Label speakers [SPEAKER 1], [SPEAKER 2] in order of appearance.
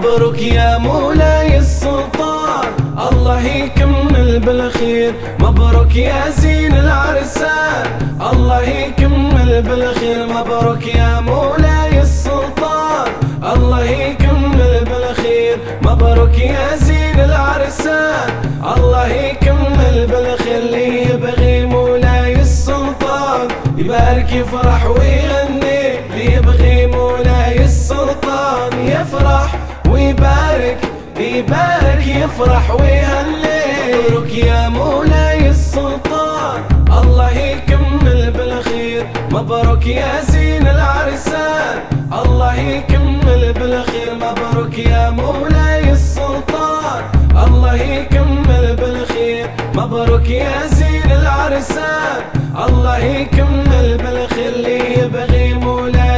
[SPEAKER 1] مبروك يا مولاي السلطان، الله يكمل بالخير. مبروك يا زين العرسان، الله يكمل بالخير. مبروك يا مولاي السلطان، الله يكمل بالخير. مبروك يا زين العرسان، الله يكمل بالخير. اللي يبغي مولاي السلطان يبارك يفرح ويغني، اللي يبغي مولاي السلطان يفرح ويبارك، يبارك يفرح ويهني. مبروك يا مولاي السلطان، الله يكمل بالخير. مبروك يا زين العرسان، الله يكمل بالخير. مبروك يا مولاي السلطان، الله يكمل بالخير. مبروك يا زين العرسان، الله يكمل بالخير. اللي يبغي مولاي